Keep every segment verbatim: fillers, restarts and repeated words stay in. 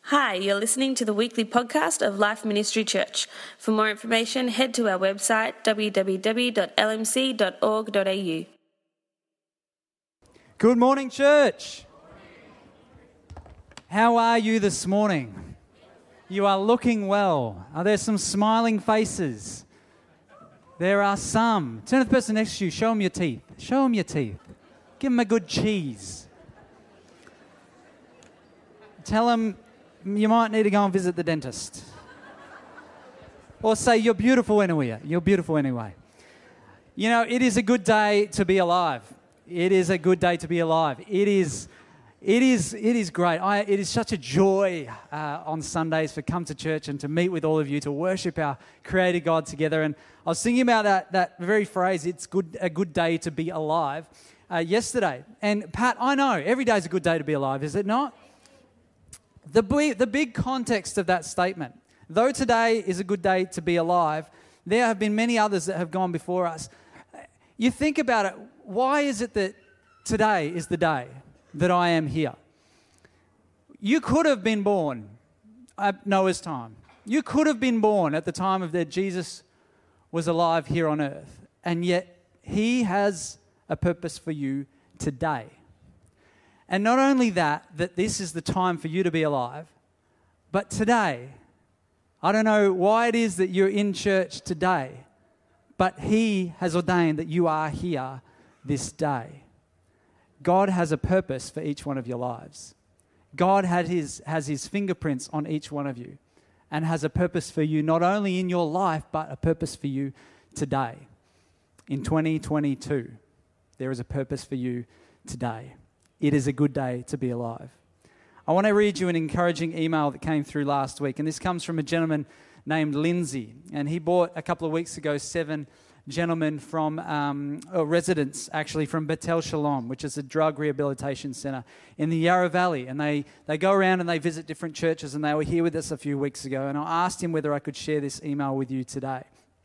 Hi, you're listening to the weekly podcast of Life Ministry Church. For more information, head to our website w w w dot l m c dot org dot a u. Good morning, church. How are you this morning? You are looking well. Are there some smiling faces? There are some. Turn to the person next to you. Show them your teeth. Show them your teeth. Give them a good cheese. Tell them you might need to go and visit the dentist. Or say, you're beautiful anyway. You're beautiful anyway. You know, it is a good day to be alive. It is a good day to be alive. It is, it is, it is great. I, it is such a joy uh, on Sundays to come to church and to meet with all of you, to worship our Creator God together. And I was thinking about that, that very phrase, it's good, a good day to be alive, uh, yesterday. And Pat, I know, every day is a good day to be alive, is it not? The big, the big context of that statement, though today is a good day to be alive, there have been many others that have gone before us. You think about it, why is it that today is the day that I am here? You could have been born at Noah's time. You could have been born at the time of that Jesus was alive here on earth, and yet he has a purpose for you today. And not only that, that this is the time for you to be alive, but today, I don't know why it is that you're in church today, but he has ordained that you are here this day. God has a purpose for each one of your lives. God had his, has his fingerprints on each one of you and has a purpose for you not only in your life, but a purpose for you today. In twenty twenty-two, there is a purpose for you today. It is a good day to be alive. I want to read you an encouraging email that came through last week, and this comes from a gentleman named Lindsay, and he brought a couple of weeks ago seven gentlemen from, um, or residents actually, from Bethel Shalom, which is a drug rehabilitation centre in the Yarra Valley, and they, they go around and they visit different churches, and they were here with us a few weeks ago, and I asked him whether I could share this email with you today.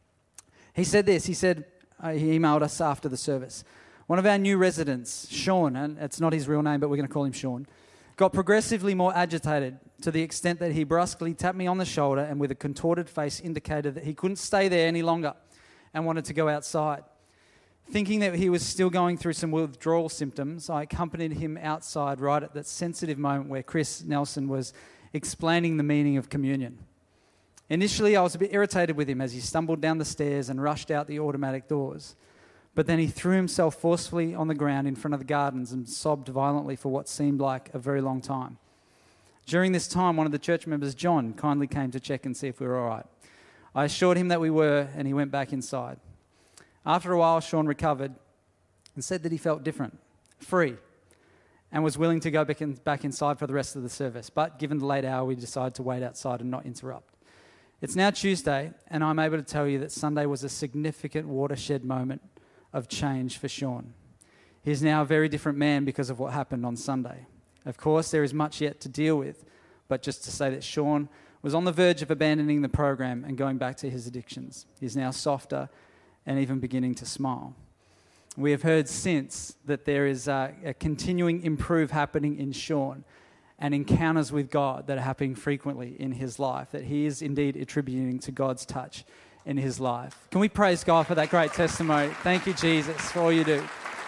He said this, he said, uh, he emailed us after the service. One of our new residents, Sean, and it's not his real name, but we're going to call him Sean, got progressively more agitated to the extent that he brusquely tapped me on the shoulder and with a contorted face indicated that he couldn't stay there any longer and wanted to go outside. Thinking that he was still going through some withdrawal symptoms, I accompanied him outside right at that sensitive moment where Chris Nelson was explaining the meaning of communion. Initially, I was a bit irritated with him as he stumbled down the stairs and rushed out the automatic doors. But then he threw himself forcefully on the ground in front of the gardens and sobbed violently for what seemed like a very long time. During this time, one of the church members, John, kindly came to check and see if we were all right. I assured him that we were, and he went back inside. After a while, Sean recovered and said that he felt different, free, and was willing to go back, in, back inside for the rest of the service. But given the late hour, we decided to wait outside and not interrupt. It's now Tuesday, and I'm able to tell you that Sunday was a significant watershed moment of change for Sean. He is now a very different man because of what happened on Sunday. Of course, there is much yet to deal with, but just to say that Sean was on the verge of abandoning the program and going back to his addictions. He is now softer and even beginning to smile. We have heard since that there is a, a continuing improve happening in Sean and encounters with God that are happening frequently in his life, that he is indeed attributing to God's touch in his life. Can we praise God for that great testimony? Thank you, Jesus, for all you do.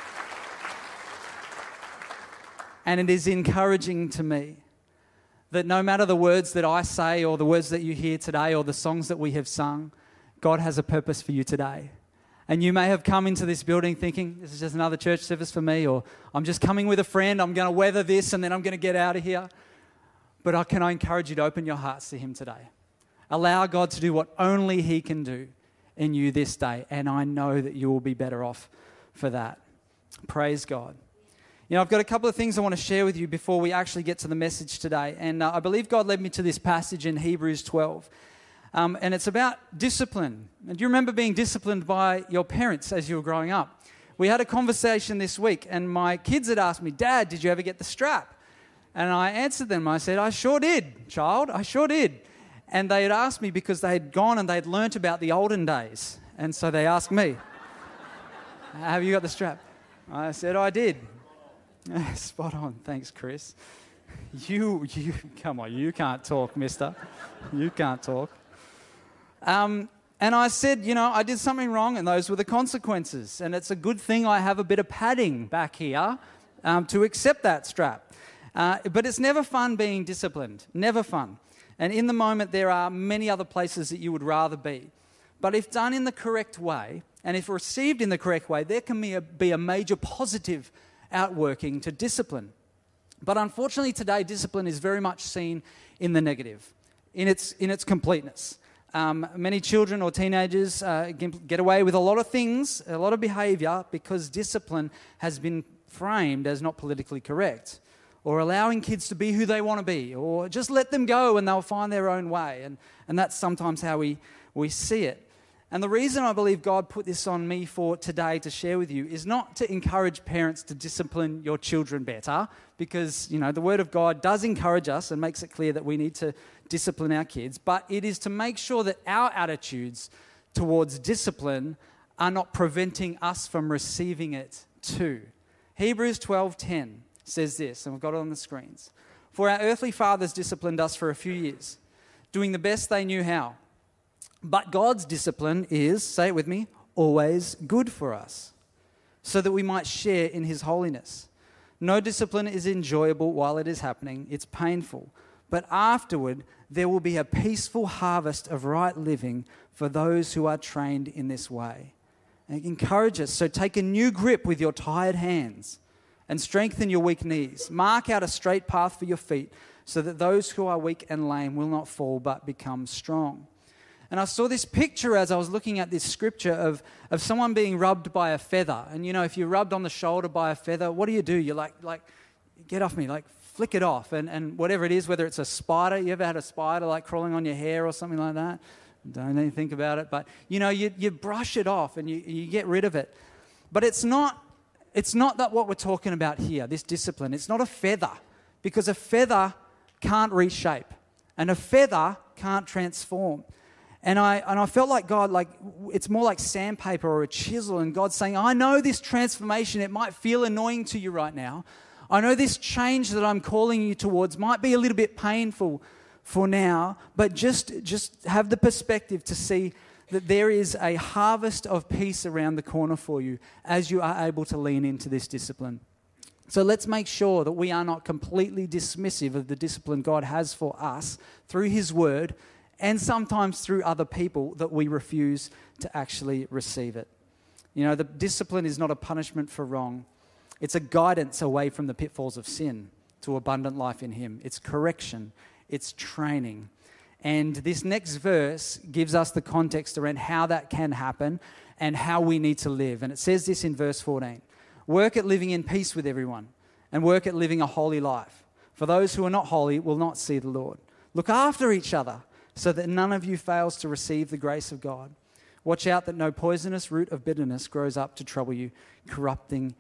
And it is encouraging to me that no matter the words that I say or the words that you hear today or the songs that we have sung, God has a purpose for you today. And you may have come into this building thinking, this is just another church service for me, or I'm just coming with a friend, I'm going to weather this and then I'm going to get out of here. But I, can I encourage you to open your hearts to him today? Allow God to do what only he can do in you this day. And I know that you will be better off for that. Praise God. You know, I've got a couple of things I want to share with you before we actually get to the message today. And uh, I believe God led me to this passage in Hebrews twelve. Um, and it's about discipline. And do you remember being disciplined by your parents as you were growing up? We had a conversation this week and my kids had asked me, Dad, did you ever get the strap? And I answered them. I said, I sure did, child. I sure did. And they had asked me because they had gone and they'd learnt about the olden days. And so they asked me, have you got the strap? I said, I did. Spot on. Thanks, Chris. You, you, come on, you can't talk, mister. You can't talk. Um, and I said, you know, I did something wrong and those were the consequences. And it's a good thing I have a bit of padding back here um, to accept that strap. Uh, but it's never fun being disciplined, never fun. And in the moment, there are many other places that you would rather be. But if done in the correct way, and if received in the correct way, there can be a, be a major positive outworking to discipline. But unfortunately today, discipline is very much seen in the negative, in its in its completeness. Um, many children or teenagers uh, get away with a lot of things, a lot of behaviour, because discipline has been framed as not politically correct, or allowing kids to be who they want to be, or just let them go and they'll find their own way. And, and that's sometimes how we, we see it. And the reason I believe God put this on me for today to share with you is not to encourage parents to discipline your children better, because, you know, the Word of God does encourage us and makes it clear that we need to discipline our kids, but it is to make sure that our attitudes towards discipline are not preventing us from receiving it too. Hebrews twelve ten says this, and we've got it on the screens. For our earthly fathers disciplined us for a few years, doing the best they knew how. But God's discipline is, say it with me, always good for us, so that we might share in His holiness. No discipline is enjoyable while it is happening. It's painful. But afterward, there will be a peaceful harvest of right living for those who are trained in this way. And encourage us. So take a new grip with your tired hands and strengthen your weak knees. Mark out a straight path for your feet so that those who are weak and lame will not fall but become strong. And I saw this picture as I was looking at this scripture of, of someone being rubbed by a feather. And, you know, if you're rubbed on the shoulder by a feather, what do you do? You're like, like get off me, like flick it off. And, and whatever it is, whether it's a spider, you ever had a spider like crawling on your hair or something like that? Don't even think about it. But, you know, you, you brush it off and you, you get rid of it. But it's not, it's not that what we're talking about here, this discipline. It's not a feather, because a feather can't reshape and a feather can't transform. And I and I felt like God, like it's more like sandpaper or a chisel, and God's saying, I know this transformation, it might feel annoying to you right now. I know this change that I'm calling you towards might be a little bit painful for now, but just, just have the perspective to see that there is a harvest of peace around the corner for you as you are able to lean into this discipline. So let's make sure that we are not completely dismissive of the discipline God has for us through His Word, and sometimes through other people, that we refuse to actually receive it. You know, the discipline is not a punishment for wrong. It's a guidance away from the pitfalls of sin to abundant life in Him. It's correction. It's training. And this next verse gives us the context around how that can happen and how we need to live. And it says this in verse fourteen. Work at living in peace with everyone and work at living a holy life. For those who are not holy will not see the Lord. Look after each other, so that none of you fails to receive the grace of God. Watch out that no poisonous root of bitterness grows up to trouble you, corrupting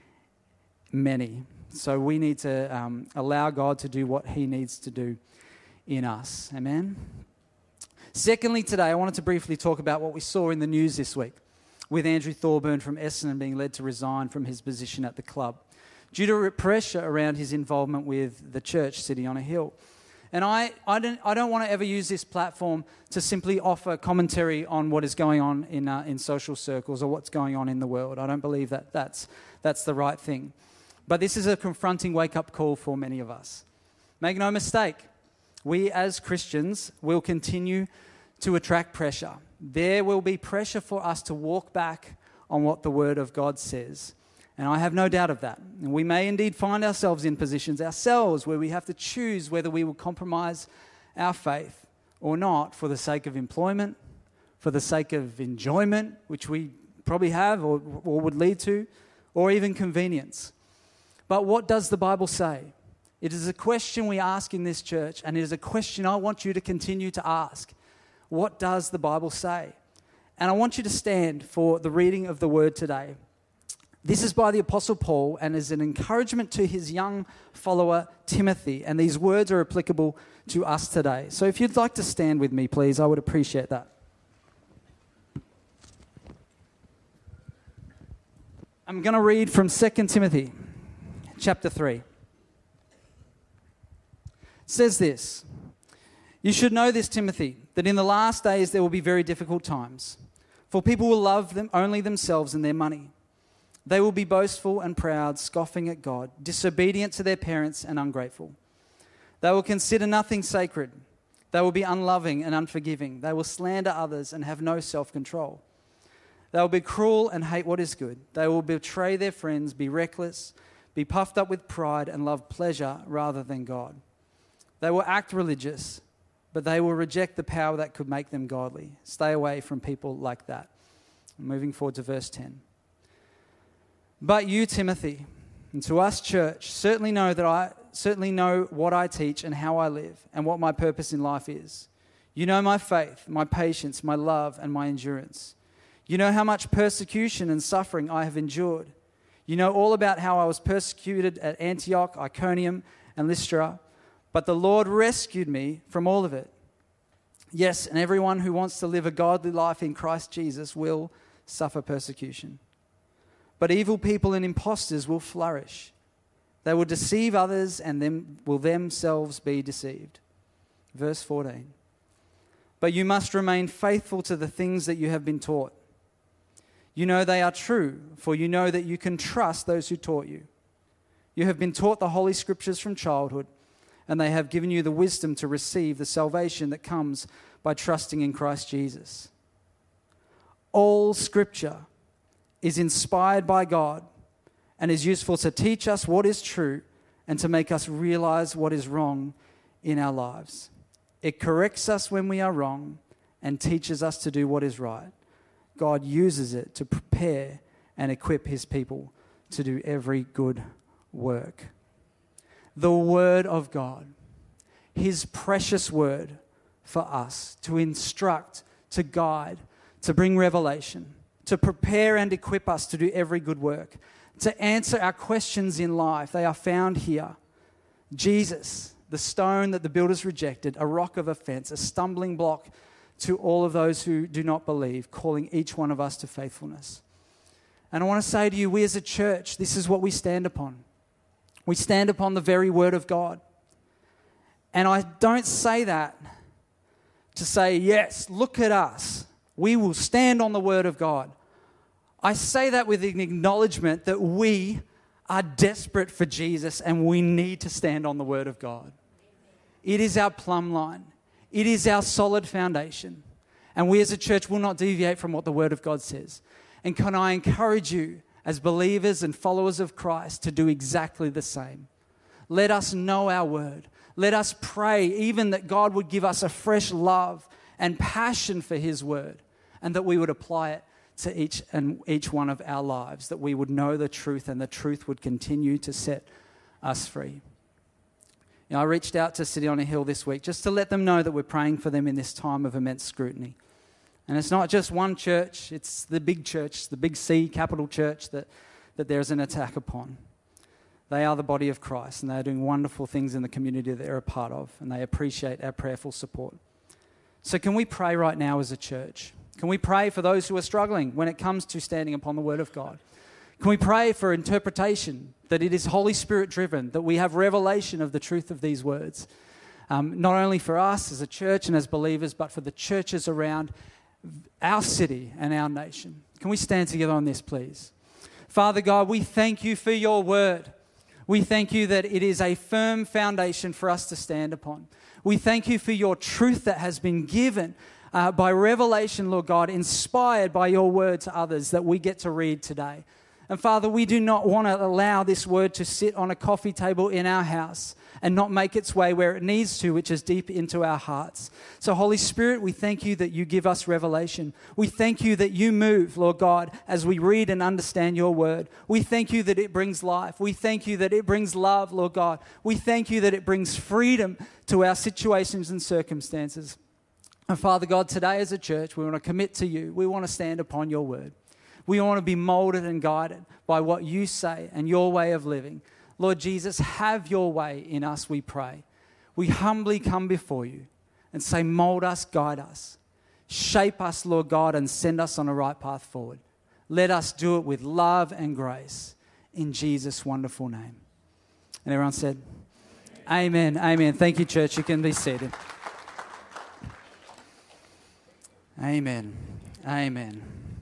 many. So we need to um, allow God to do what He needs to do in us. Amen? Secondly, today, I wanted to briefly talk about what we saw in the news this week with Andrew Thorburn from Essendon being led to resign from his position at the club due to pressure around his involvement with the church City on a Hill. And I, I don't, I don't want to ever use this platform to simply offer commentary on what is going on in uh, in social circles or what's going on in the world. I don't believe that that's that's the right thing. But this is a confronting wake-up call for many of us. Make no mistake, we as Christians will continue to attract pressure. There will be pressure for us to walk back on what the Word of God says. And I have no doubt of that. And we may indeed find ourselves in positions ourselves where we have to choose whether we will compromise our faith or not for the sake of employment, for the sake of enjoyment, which we probably have or, or would lead to, or even convenience. But what does the Bible say? It is a question we ask in this church, and it is a question I want you to continue to ask. What does the Bible say? And I want you to stand for the reading of the Word today. This is by the Apostle Paul and is an encouragement to his young follower Timothy, and these words are applicable to us today. So if you'd like to stand with me, please, I would appreciate that. I'm going to read from Second Timothy chapter three. It says this, "You should know this, Timothy, that in the last days there will be very difficult times. For people will love them only themselves and their money. They will be boastful and proud, scoffing at God, disobedient to their parents and ungrateful. They will consider nothing sacred. They will be unloving and unforgiving. They will slander others and have no self-control. They will be cruel and hate what is good. They will betray their friends, be reckless, be puffed up with pride and love pleasure rather than God. They will act religious, but they will reject the power that could make them godly. Stay away from people like that." Moving forward to verse ten. "But you, Timothy, and to us, church, certainly know that I certainly know what I teach and how I live and what my purpose in life is. You know my faith, my patience, my love, and my endurance. You know how much persecution and suffering I have endured. You know all about how I was persecuted at Antioch, Iconium, and Lystra. But the Lord rescued me from all of it. Yes, and everyone who wants to live a godly life in Christ Jesus will suffer persecution. But evil people and impostors will flourish. They will deceive others and them will themselves be deceived." Verse fourteen. "But you must remain faithful to the things that you have been taught. You know they are true, for you know that you can trust those who taught you. You have been taught the Holy Scriptures from childhood, and they have given you the wisdom to receive the salvation that comes by trusting in Christ Jesus. All Scripture is inspired by God and is useful to teach us what is true and to make us realize what is wrong in our lives. It corrects us when we are wrong and teaches us to do what is right. God uses it to prepare and equip his people to do every good work." The Word of God, his precious word for us to instruct, to guide, to bring revelation, to prepare and equip us to do every good work, to answer our questions in life. They are found here. Jesus, the stone that the builders rejected, a rock of offense, a stumbling block to all of those who do not believe, calling each one of us to faithfulness. And I want to say to you, we as a church, this is what we stand upon. We stand upon the very word of God. And I don't say that to say, yes, look at us. We will stand on the word of God. I say that with an acknowledgement that we are desperate for Jesus and we need to stand on the word of God. It is our plumb line. It is our solid foundation. And we as a church will not deviate from what the word of God says. And can I encourage you as believers and followers of Christ to do exactly the same? Let us know our word. Let us pray even that God would give us a fresh love and passion for his word, and that we would apply it to each and each one of our lives, that we would know the truth and the truth would continue to set us free. You know, I reached out to City on a Hill this week just to let them know that we're praying for them in this time of immense scrutiny. And it's not just one church, it's the big church, the big C, capital church, that, that there's an attack upon. They are the body of Christ, and they are doing wonderful things in the community that they're a part of, and they appreciate our prayerful support. So can we pray right now as a church? Can we pray for those who are struggling when it comes to standing upon the word of God? Can we pray for interpretation, that it is Holy Spirit driven, that we have revelation of the truth of these words, um, not only for us as a church and as believers, but for the churches around our city and our nation? Can we stand together on this, please? Father God, we thank you for your word. We thank you that it is a firm foundation for us to stand upon. We thank you for your truth that has been given uh, by revelation, Lord God, inspired by your word to others that we get to read today. And Father, we do not want to allow this word to sit on a coffee table in our house and not make its way where it needs to, which is deep into our hearts. So Holy Spirit, we thank you that you give us revelation. We thank you that you move, Lord God, as we read and understand your word. We thank you that it brings life. We thank you that it brings love, Lord God. We thank you that it brings freedom to our situations and circumstances. And Father God, today as a church, we want to commit to you. We want to stand upon your word. We want to be molded and guided by what you say and your way of living. Lord Jesus, have your way in us, we pray. We humbly come before you and say, mold us, guide us. Shape us, Lord God, and send us on a right path forward. Let us do it with love and grace in Jesus' wonderful name. And everyone said, Amen. Amen. Thank you, church. You can be seated. Amen. Amen.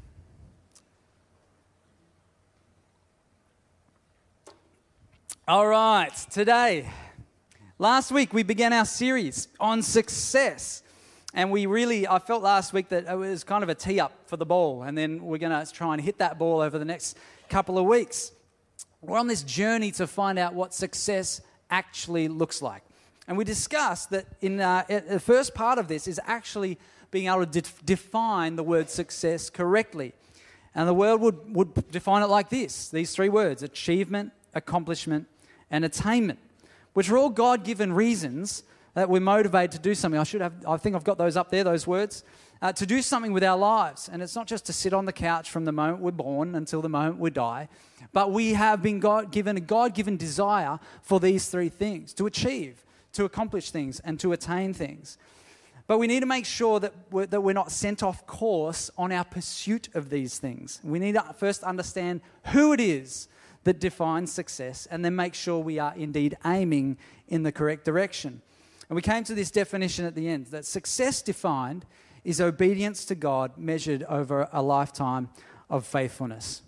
All right, today, last week we began our series on success. And we really, I felt last week that it was kind of a tee up for the ball. And then we're going to try and hit that ball over the next couple of weeks. We're on this journey to find out what success actually looks like. And we discussed that in uh, the first part of this is actually being able to de- define the word success correctly. And the world would, would define it like this, these three words: achievement, accomplishment, and attainment, which are all God-given reasons that we're motivated to do something. I should have, I think I've got those up there, those words, uh, to do something with our lives. And it's not just to sit on the couch from the moment we're born until the moment we die, but we have been God given a God-given desire for these three things: to achieve, to accomplish things, and to attain things. But we need to make sure that we're, that we're not sent off course on our pursuit of these things. We need to first understand who it is that defines success, and then make sure we are indeed aiming in the correct direction. And we came to this definition at the end, that success defined is obedience to God measured over a lifetime of faithfulness.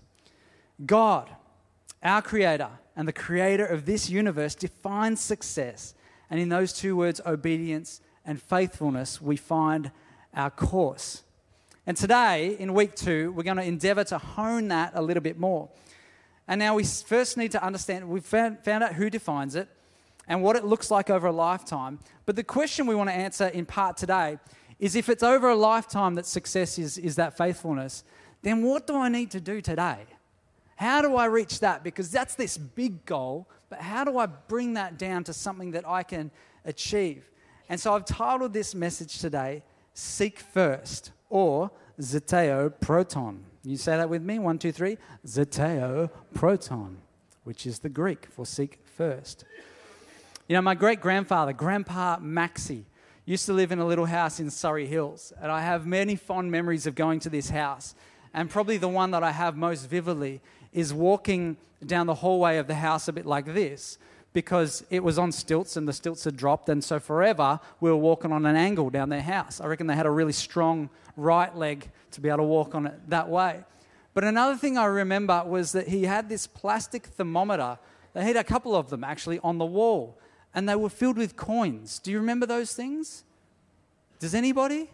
God, our Creator and the Creator of this universe, defines success. And in those two words, obedience and faithfulness, we find our course. And today, in week two, we're going to endeavor to hone that a little bit more. And now we first need to understand, we've found, found out who defines it and what it looks like over a lifetime. But the question we want to answer in part today is, if it's over a lifetime that success is, is that faithfulness, then what do I need to do today? How do I reach that? Because that's this big goal, but how do I bring that down to something that I can achieve? And so I've titled this message today, Seek First, or Zeteo Proton. You say that with me, one, two, three. Zeteo Proton, which is the Greek for seek first. You know, my great-grandfather, Grandpa Maxie, used to live in a little house in Surrey Hills, and I have many fond memories of going to this house. And probably the one that I have most vividly is walking down the hallway of the house a bit like this, because it was on stilts and the stilts had dropped, and so forever we were walking on an angle down their house. I reckon they had a really strong right leg to be able to walk on it that way. But another thing I remember was that he had this plastic thermometer. They had a couple of them actually on the wall, and they were filled with coins. Do you remember those things? Does anybody?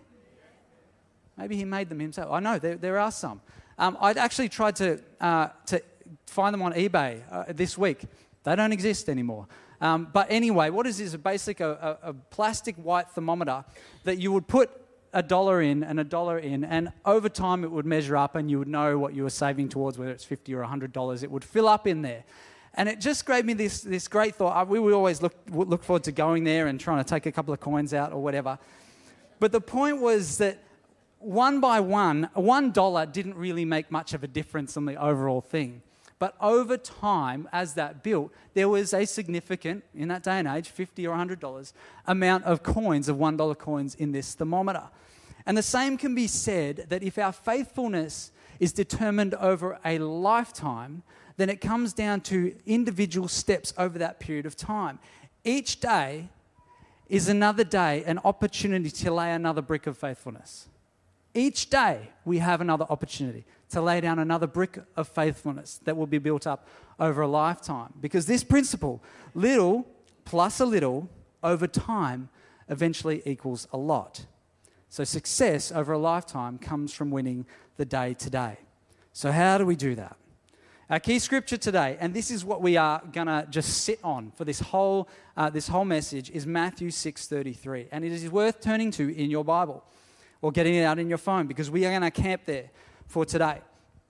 Maybe he made them himself. I know, there, there are some. Um, I'd actually tried to, uh, to find them on eBay uh, this week. They don't exist anymore. Um, but anyway, what is this? Basically a, a, a plastic white thermometer that you would put a dollar in and a dollar in, and over time it would measure up and you would know what you were saving towards, whether it's fifty dollars or one hundred dollars. It would fill up in there. And it just gave me this, this great thought. We would always look, look forward to going there and trying to take a couple of coins out or whatever. But the point was that one by one, one dollar didn't really make much of a difference on the overall thing. But over time, as that built, there was a significant, in that day and age, fifty dollars or one hundred dollars, amount of coins, of one dollar coins in this thermometer. And the same can be said that if our faithfulness is determined over a lifetime, then it comes down to individual steps over that period of time. Each day is another day, an opportunity to lay another brick of faithfulness. Each day we have another opportunity to lay down another brick of faithfulness that will be built up over a lifetime. Because this principle, little plus a little over time, eventually equals a lot. So success over a lifetime comes from winning the day to day. So how do we do that? Our key scripture today, and this is what we are going to just sit on for this whole, uh, this whole message, is Matthew six thirty-three. And it is worth turning to in your Bible or getting it out in your phone, because we are going to camp there for today.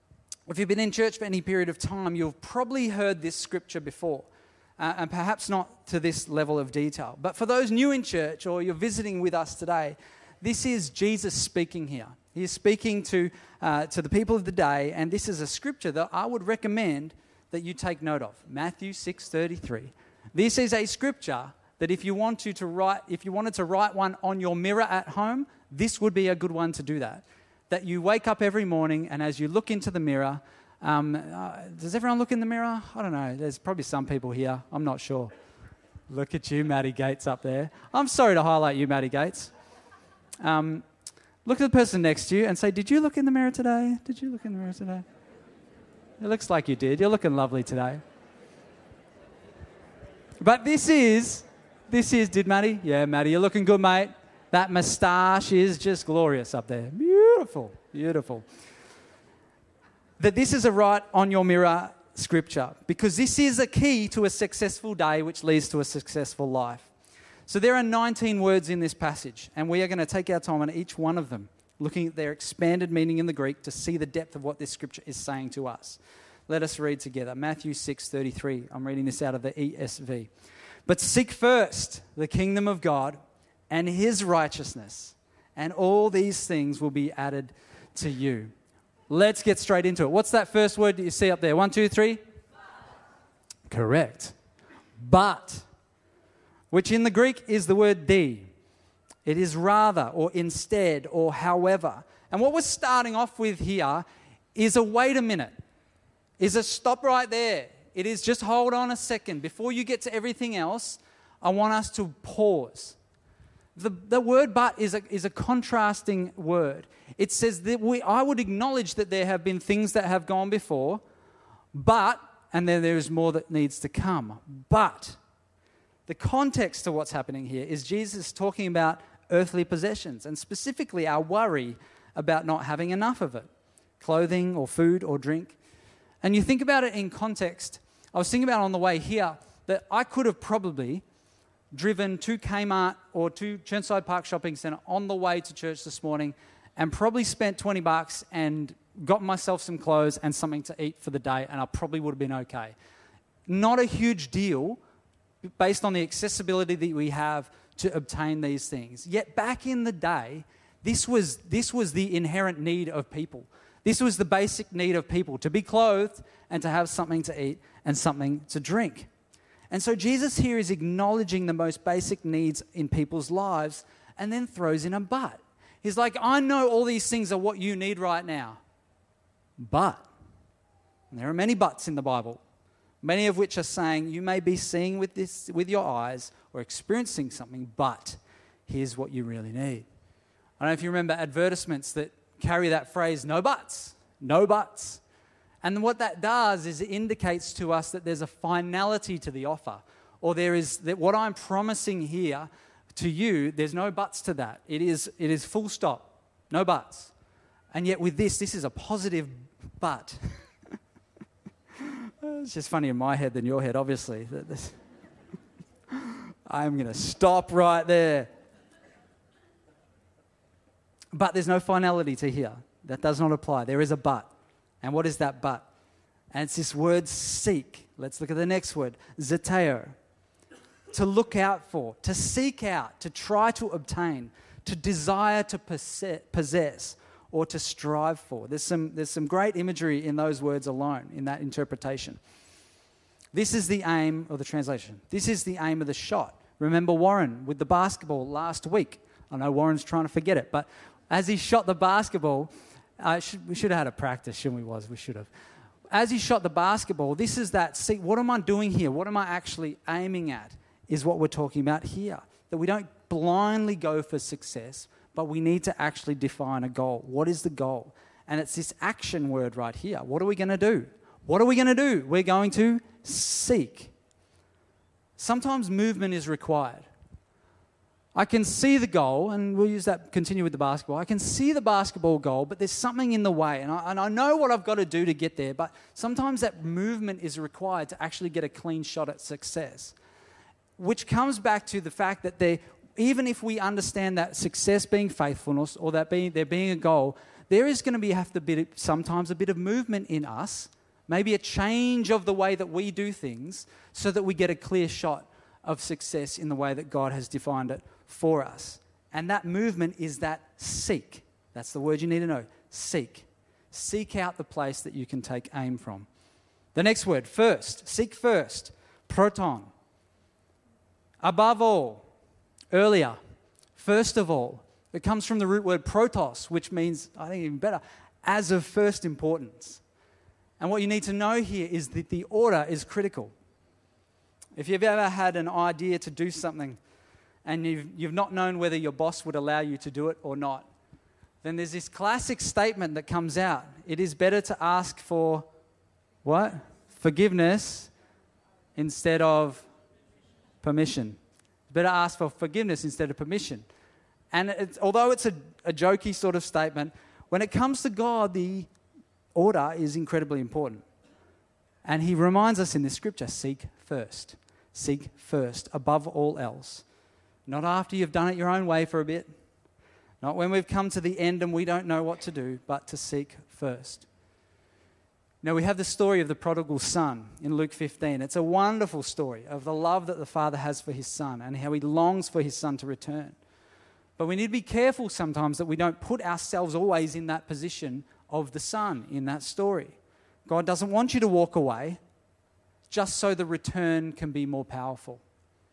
If you've been in church for any period of time, you've probably heard this scripture before, uh, and perhaps not to this level of detail. But for those new in church or you're visiting with us today, this is Jesus speaking here. He is speaking to, uh, to the people of the day, and this is a scripture that I would recommend that you take note of. Matthew six thirty-three. This is a scripture that if you want to, to write, if you wanted to write one on your mirror at home, this would be a good one to do that. That you wake up every morning, and as you look into the mirror, um, uh, does everyone look in the mirror? I don't know. There's probably some people here. I'm not sure. Look at you, Maddie Gates, up there. I'm sorry to highlight you, Maddie Gates. Um, look at the person next to you and say, did you look in the mirror today? Did you look in the mirror today? It looks like you did. You're looking lovely today. But this is, this is, did Maddie? Yeah, Maddie, you're looking good, mate. That moustache is just glorious up there. Beautiful, beautiful. That this is a write on your mirror scripture, because this is a key to a successful day which leads to a successful life. So there are nineteen words in this passage, and we are going to take our time on each one of them, looking at their expanded meaning in the Greek to see the depth of what this scripture is saying to us. Let us read together. Matthew six thirty-three. I'm reading this out of the E S V. But seek first the kingdom of God and his righteousness, and all these things will be added to you. Let's get straight into it. What's that first word that you see up there? One, two, three? But. Correct. But, which in the Greek is the word di. It is rather, or instead, or however. And what we're starting off with here is a wait a minute, is a stop right there. It is just hold on a second. Before you get to everything else, I want us to pause. The, the word but is a, is a contrasting word. It says that we, I would acknowledge that there have been things that have gone before, but, and then there is more that needs to come. But the context to what's happening here is Jesus talking about earthly possessions, and specifically our worry about not having enough of it, clothing or food or drink. And you think about it in context. I was thinking about on the way here that I could have probably driven to Kmart or to Churnside Park Shopping Centre on the way to church this morning and probably spent twenty bucks and got myself some clothes and something to eat for the day, and I probably would have been okay. Not a huge deal based on the accessibility that we have to obtain these things. Yet back in the day, this was, this was the inherent need of people. This was the basic need of people, to be clothed and to have something to eat and something to drink. And so Jesus here is acknowledging the most basic needs in people's lives and then throws in a but. He's like, I know all these things are what you need right now, but, and there are many buts in the Bible, many of which are saying you may be seeing with this with your eyes or experiencing something, but here's what you really need. I don't know if you remember advertisements that carry that phrase, no buts, no buts. And what that does is it indicates to us that there's a finality to the offer, or there is that what I'm promising here to you, there's no buts to that. It is, it is full stop, no buts. And yet with this, this is a positive but. It's just funny in my head than your head, obviously. I'm going to stop right there. But there's no finality to here. That does not apply. There is a but. And what is that but? And it's this word seek. Let's look at the next word, zeteo. To look out for, to seek out, to try to obtain, to desire to possess, or to strive for. There's some, there's some great imagery in those words alone, in that interpretation. This is the aim of the translation. This is the aim of the shot. Remember Warren with the basketball last week. I know Warren's trying to forget it, but as he shot the basketball, uh, should, we should have had a practice, shouldn't we? Was we should have. As he shot the basketball, this is that, see, what am I doing here? What am I actually aiming at is what we're talking about here. That we don't blindly go for success, but we need to actually define a goal. What is the goal? And it's this action word right here. What are we going to do? What are we going to do? We're going to seek. Sometimes movement is required. I can see the goal, and we'll use that, continue with the basketball. I can see the basketball goal, but there's something in the way, and I, and I know what I've got to do to get there, but sometimes that movement is required to actually get a clean shot at success, which comes back to the fact that there, even if we understand that success being faithfulness or that being there being a goal, there is going to be have to be sometimes a bit of movement in us, maybe a change of the way that we do things so that we get a clear shot of success in the way that God has defined it for us. And that movement is that seek. That's the word you need to know. Seek. Seek out the place that you can take aim from. The next word, first. Seek first. Proton. Above all. Earlier. First of all. It comes from the root word protos, which means, I think even better, as of first importance. And what you need to know here is that the order is critical. If you've ever had an idea to do something and you've, you've not known whether your boss would allow you to do it or not, then there's this classic statement that comes out. It is better to ask for what? Forgiveness instead of permission. Better ask for forgiveness instead of permission. And it's, although it's a, a jokey sort of statement, when it comes to God, the order is incredibly important. And he reminds us in this scripture, seek first. Seek first, above all else. Not after you've done it your own way for a bit. Not when we've come to the end and we don't know what to do, but to seek first. Now, we have the story of the prodigal son in Luke fifteen. It's a wonderful story of the love that the father has for his son and how he longs for his son to return. But we need to be careful sometimes that we don't put ourselves always in that position of the son in that story. God doesn't want you to walk away just so the return can be more powerful.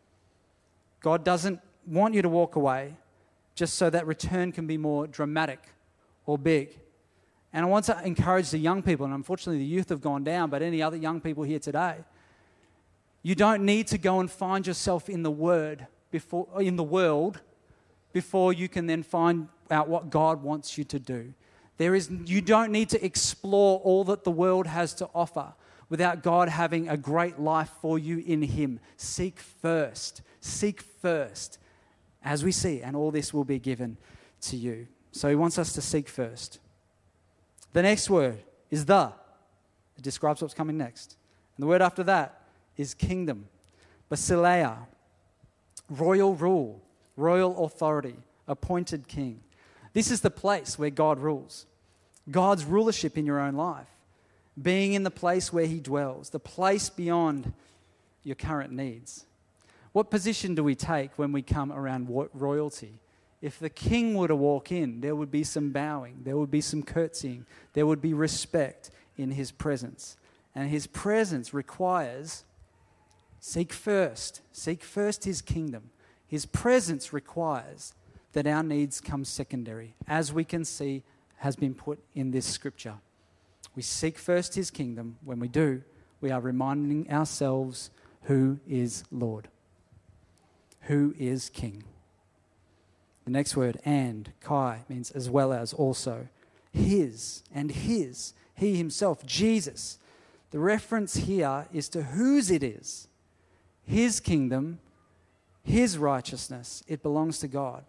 God doesn't want you to walk away just so that return can be more dramatic or big. And I want to encourage the young people, and unfortunately the youth have gone down, but any other young people here today, you don't need to go and find yourself in the word before in the world before you can then find out what God wants you to do. There is, you don't need to explore all that the world has to offer without God having a great life for you in Him. Seek first. Seek first. As we see, and all this will be given to you. So He wants us to seek first. The next word is the. It describes what's coming next. And the word after that is kingdom. Basileia. Royal rule. Royal authority. Appointed king. This is the place where God rules. God's rulership in your own life. Being in the place where He dwells. The place beyond your current needs. What position do we take when we come around royalty? If the king were to walk in, there would be some bowing, there would be some curtsying, there would be respect in his presence. And his presence requires, seek first, seek first his kingdom. His presence requires that our needs come secondary, as we can see has been put in this scripture. We seek first his kingdom. When we do, we are reminding ourselves who is Lord, who is King. The next word, and, kai, means as well as, also. His and his, he himself, Jesus. The reference here is to whose it is. His kingdom, his righteousness, it belongs to God.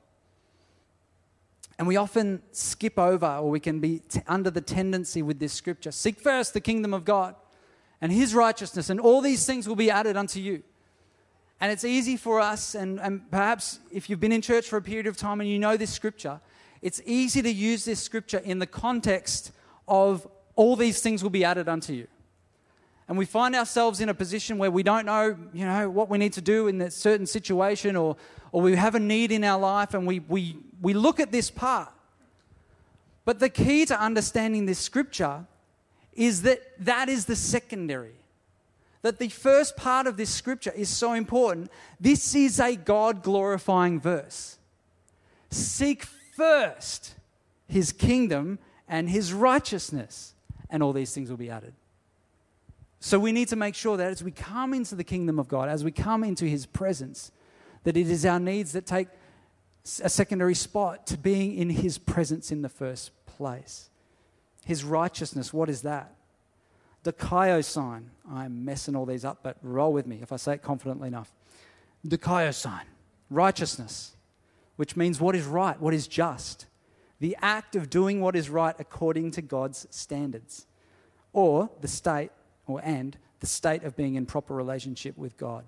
And we often skip over, or we can be t- under the tendency with this scripture. Seek first the kingdom of God and his righteousness, and all these things will be added unto you. And it's easy for us, and, and perhaps if you've been in church for a period of time and you know this scripture, it's easy to use this scripture in the context of all these things will be added unto you. And we find ourselves in a position where we don't know, you know, what we need to do in a certain situation, or or we have a need in our life, and we we we look at this part. But the key to understanding this scripture is that that is the secondary. That the first part of this scripture is so important. This is a God-glorifying verse. Seek first his kingdom and his righteousness, and all these things will be added. So we need to make sure that as we come into the kingdom of God, as we come into his presence, that it is our needs that take a secondary spot to being in his presence in the first place. His righteousness, what is that? The Dikaio sign. I'm messing all these up, but roll with me if I say it confidently enough. The Dikaio sign. Righteousness, which means what is right, what is just. The act of doing what is right according to God's standards. Or the state, or and, the state of being in proper relationship with God.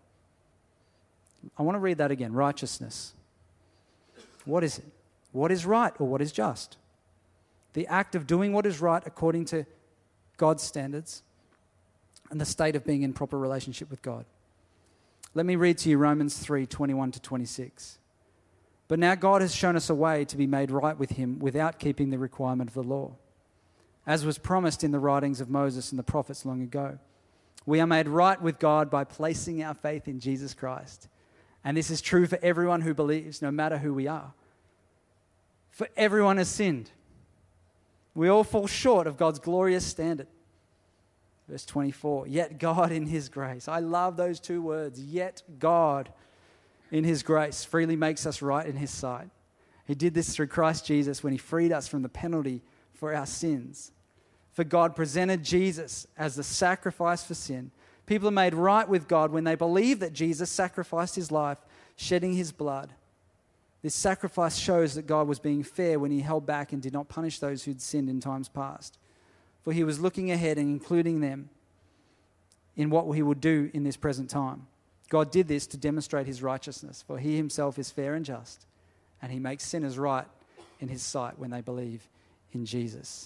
I want to read that again. Righteousness. What is it? What is right or what is just? The act of doing what is right according to God's standards, and the state of being in proper relationship with God. Let me read to you Romans three, twenty-one to twenty-six. But now God has shown us a way to be made right with him without keeping the requirement of the law, as was promised in the writings of Moses and the prophets long ago. We are made right with God by placing our faith in Jesus Christ. And this is true for everyone who believes, no matter who we are. For everyone has sinned. We all fall short of God's glorious standard. Verse twenty-four, yet God in his grace. I love those two words. Yet God in his grace freely makes us right in his sight. He did this through Christ Jesus when he freed us from the penalty for our sins. For God presented Jesus as the sacrifice for sin. People are made right with God when they believe that Jesus sacrificed his life, shedding his blood. This sacrifice shows that God was being fair when he held back and did not punish those who'd sinned in times past. For he was looking ahead and including them in what he would do in this present time. God did this to demonstrate his righteousness, for he himself is fair and just, and he makes sinners right in his sight when they believe in Jesus.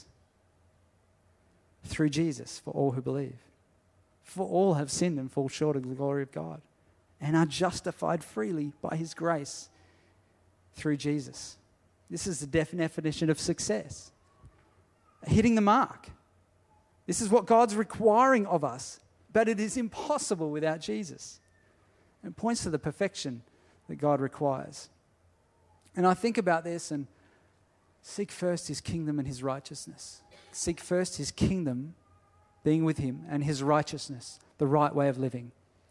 Through Jesus, for all who believe. For all have sinned and fall short of the glory of God, and are justified freely by his grace through Jesus. This is the definition of success. Hitting the mark. This is what God's requiring of us, but it is impossible without Jesus. It points to the perfection that God requires. And I think about this and seek first his kingdom and his righteousness. Seek first his kingdom, being with him, and his righteousness, the right way of living.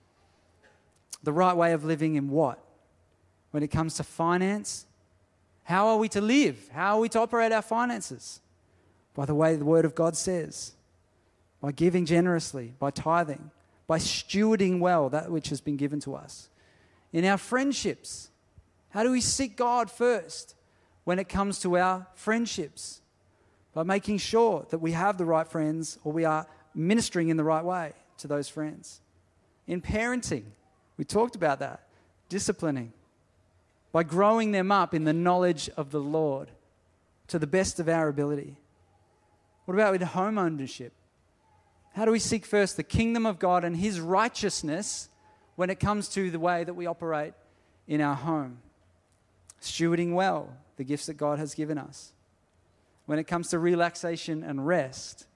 The right way of living in what? When it comes to finance, how are we to live? How are we to operate our finances? By the way the Word of God says. By giving generously, by tithing, by stewarding well that which has been given to us. In our friendships, how do we seek God first when it comes to our friendships? By making sure that we have the right friends, or we are ministering in the right way to those friends. In parenting, we talked about that. Disciplining. By growing them up in the knowledge of the Lord to the best of our ability. What about with home ownership? How do we seek first the kingdom of God and his righteousness when it comes to the way that we operate in our home? Stewarding well the gifts that God has given us. When it comes to relaxation and rest,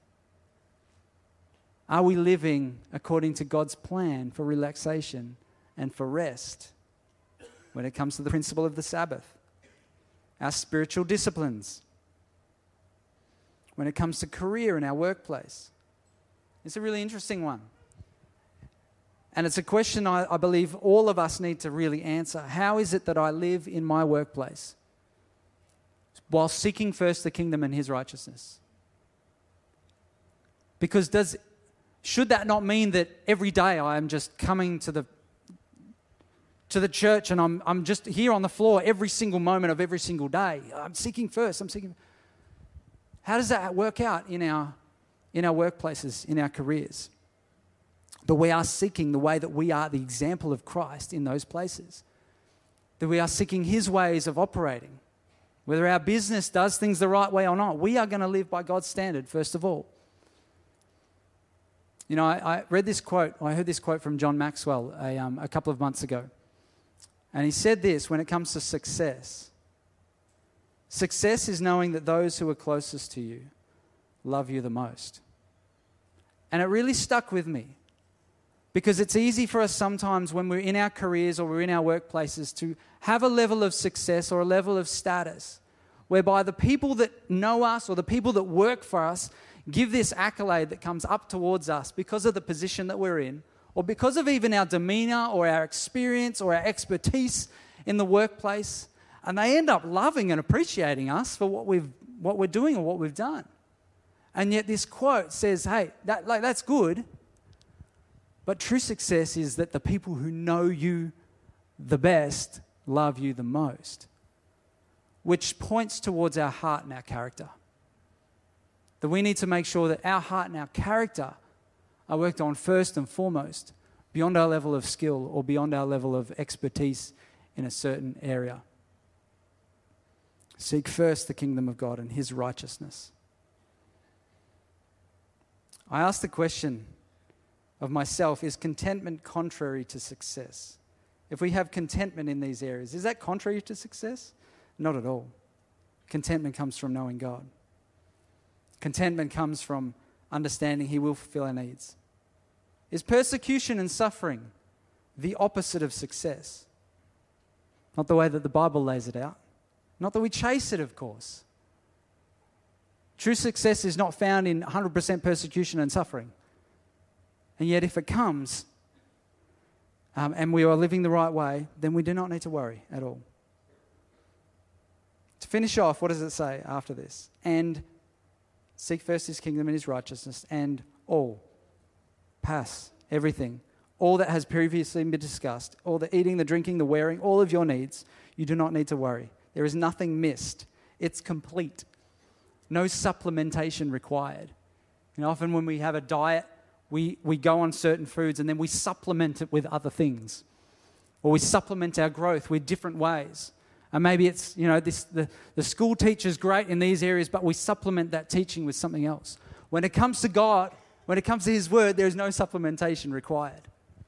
are we living according to God's plan for relaxation and for rest? When it comes to the principle of the Sabbath, our spiritual disciplines, when it comes to career in our workplace. It's a really interesting one. And it's a question I, I believe all of us need to really answer. How is it that I live in my workplace while seeking first the kingdom and his righteousness? Because does should that not mean that every day I am just coming to the to the church and I'm I'm just here on the floor every single moment of every single day? I'm seeking first. I'm seeking. How does that work out in our in our workplaces, in our careers? That we are seeking the way that we are the example of Christ in those places. That we are seeking his ways of operating. Whether our business does things the right way or not, we are going to live by God's standard first of all. You know, I, I read this quote, I heard this quote from John Maxwell a, um, a couple of months ago. And he said this when it comes to success. Success is knowing that those who are closest to you love you the most. And it really stuck with me. Because it's easy for us sometimes when we're in our careers or we're in our workplaces to have a level of success or a level of status whereby the people that know us or the people that work for us give this accolade that comes up towards us because of the position that we're in, or because of even our demeanor or our experience or our expertise in the workplace, and they end up loving and appreciating us for what we've what we're doing or what we've done. And yet this quote says, hey, that like that's good, but true success is that the people who know you the best love you the most, which points towards our heart and our character. That we need to make sure that our heart and our character are worked on first and foremost, beyond our level of skill or beyond our level of expertise in a certain area. Seek first the kingdom of God and his righteousness. I ask the question of myself, is contentment contrary to success? If we have contentment in these areas, is that contrary to success? Not at all. Contentment comes from knowing God. Contentment comes from understanding he will fulfill our needs. Is persecution and suffering the opposite of success? Not the way that the Bible lays it out. Not that we chase it, of course. True success is not found in one hundred percent persecution and suffering. And yet if it comes um, and we are living the right way, then we do not need to worry at all. To finish off, what does it say after this? And seek first his kingdom and his righteousness, and all, pass, everything, all that has previously been discussed, all the eating, the drinking, the wearing, all of your needs, you do not need to worry. There is nothing missed. It's complete. No supplementation required. And often when we have a diet, we, we go on certain foods and then we supplement it with other things. Or we supplement our growth with different ways. And maybe it's, you know, this the, the school teacher's great in these areas, but we supplement that teaching with something else. When it comes to God, when it comes to his word, there is no supplementation required.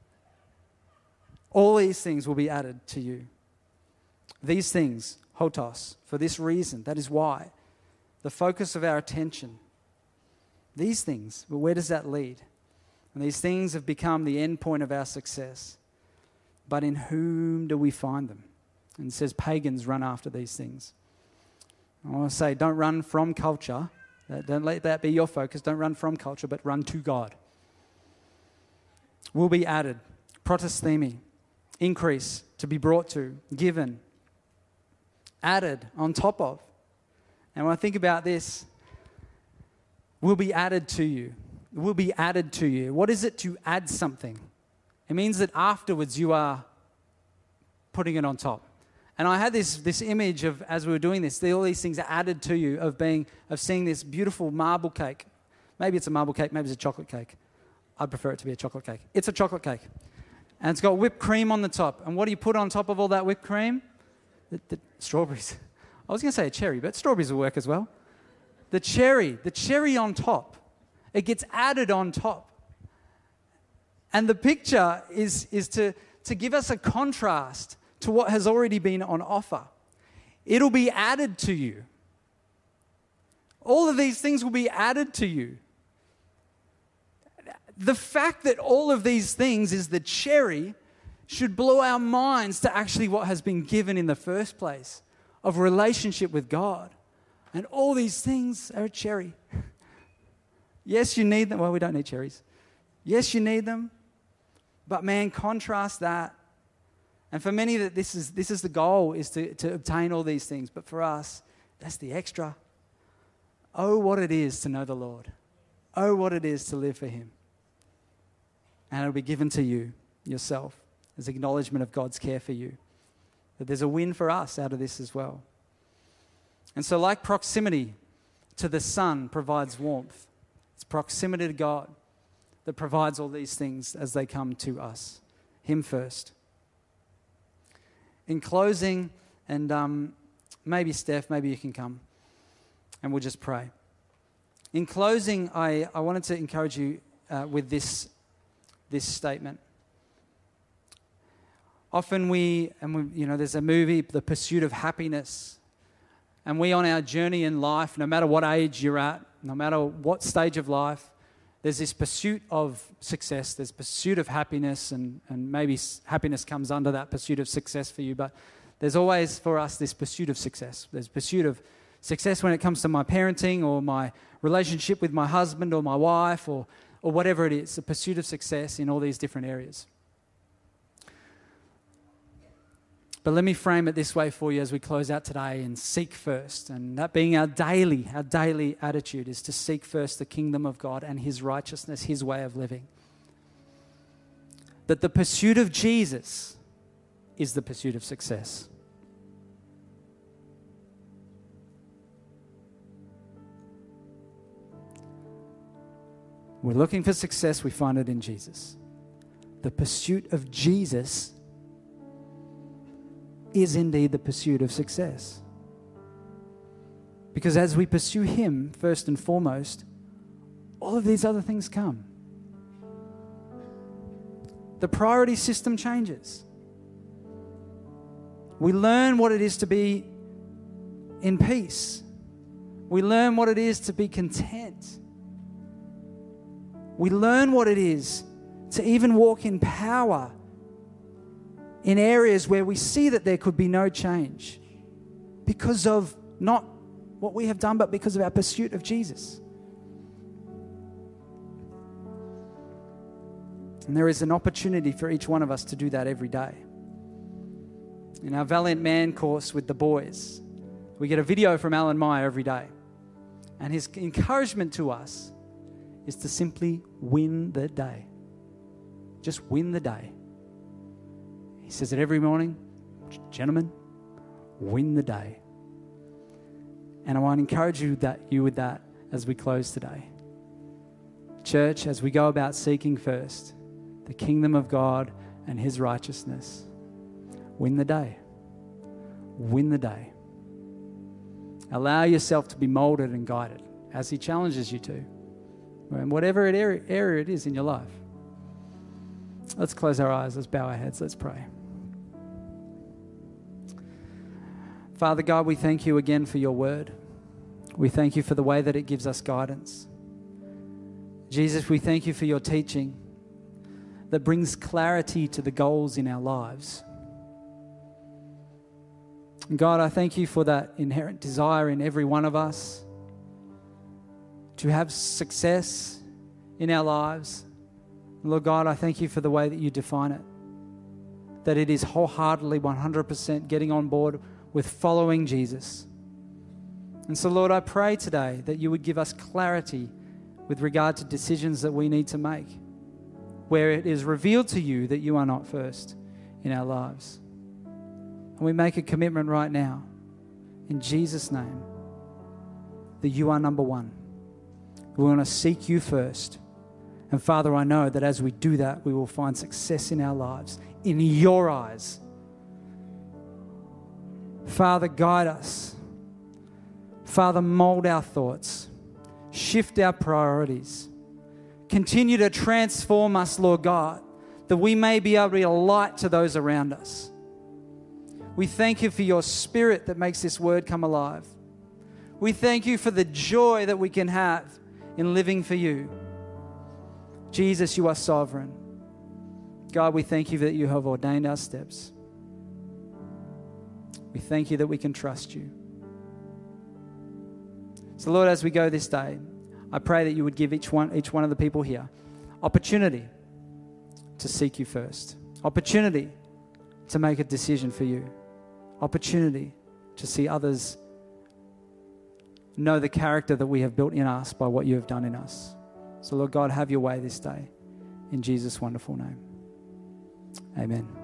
All these things will be added to you. These things, hotos, for this reason, that is why, the focus of our attention. These things, but where does that lead? And these things have become the end point of our success. But in whom do we find them? And it says pagans run after these things. I want to say, don't run from culture. Don't let that be your focus. Don't run from culture, but run to God. Will be added. Protosthemi. Increase. To be brought to. Given. Added on top of. And when I think about this, will be added to you. Will be added to you. What is it to add something? It means that afterwards you are putting it on top. And I had this this image of, as we were doing this, all these things are added to you of being, of seeing this beautiful marble cake. Maybe it's a marble cake, maybe it's a chocolate cake. I'd prefer it to be a chocolate cake. It's a chocolate cake. And it's got whipped cream on the top. And what do you put on top of all that whipped cream? The, the strawberries. I was going to say a cherry, but strawberries will work as well. The cherry, the cherry on top. It gets added on top. And the picture is, is to, to give us a contrast to what has already been on offer. It'll be added to you. All of these things will be added to you. The fact that all of these things is the cherry should blow our minds to actually what has been given in the first place of relationship with God. And all these things are a cherry. Yes, you need them. Well, we don't need cherries. Yes, you need them. But man, contrast that. And for many, that this is this is the goal, is to, to obtain all these things. But for us, that's the extra. Oh, what it is to know the Lord. Oh, what it is to live for him. And it'll be given to you, yourself, as acknowledgement of God's care for you. That there's a win for us out of this as well. And so like proximity to the sun provides warmth, it's proximity to God that provides all these things as they come to us. Him first. In closing, and um, maybe Steph, maybe you can come, and we'll just pray. In closing, I, I wanted to encourage you uh, with this, this statement. Often we, and we, you know, there's a movie, The Pursuit of Happiness, and we on our journey in life, no matter what age you're at, no matter what stage of life, there's this pursuit of success, there's pursuit of happiness, and, and maybe happiness comes under that pursuit of success for you, but there's always for us this pursuit of success. There's pursuit of success when it comes to my parenting or my relationship with my husband or my wife or, or whatever it is, the pursuit of success in all these different areas. But let me frame it this way for you as we close out today, and seek first. And that being our daily, our daily attitude is to seek first the kingdom of God and his righteousness, his way of living. That the pursuit of Jesus is the pursuit of success. We're looking for success, we find it in Jesus. The pursuit of Jesus is indeed the pursuit of success. Because as we pursue him, first and foremost, all of these other things come. The priority system changes. We learn what it is to be in peace. We learn what it is to be content. We learn what it is to even walk in power in areas where we see that there could be no change because of not what we have done, but because of our pursuit of Jesus. And there is an opportunity for each one of us to do that every day. In our Valiant Man course with the boys, we get a video from Alan Meyer every day. And his encouragement to us is to simply win the day. Just win the day. He says it every morning. Gentlemen, win the day. And I want to encourage you that you with that as we close today. Church, as we go about seeking first the kingdom of God and his righteousness, win the day. Win the day. Allow yourself to be molded and guided as he challenges you to, in whatever area, area it is in your life. Let's close our eyes. Let's bow our heads. Let's pray. Father God, we thank you again for your word. We thank you for the way that it gives us guidance. Jesus, we thank you for your teaching that brings clarity to the goals in our lives. And God, I thank you for that inherent desire in every one of us to have success in our lives. Lord God, I thank you for the way that you define it, that it is wholeheartedly one hundred percent getting on board with following Jesus. And so, Lord, I pray today that you would give us clarity with regard to decisions that we need to make, where it is revealed to you that you are not first in our lives. And we make a commitment right now, in Jesus' name, that you are number one. We want to seek you first. And Father, I know that as we do that, we will find success in our lives, in your eyes. Father, guide us. Father, mold our thoughts. Shift our priorities. Continue to transform us, Lord God, that we may be able to be a light to those around us. We thank you for your Spirit that makes this word come alive. We thank you for the joy that we can have in living for you. Jesus, you are sovereign. God, we thank you that you have ordained our steps. We thank you that we can trust you. So, Lord, as we go this day, I pray that you would give each one, each one of the people here opportunity to seek you first, opportunity to make a decision for you, opportunity to see others know the character that we have built in us by what you have done in us. So, Lord God, have your way this day. In Jesus' wonderful name. Amen.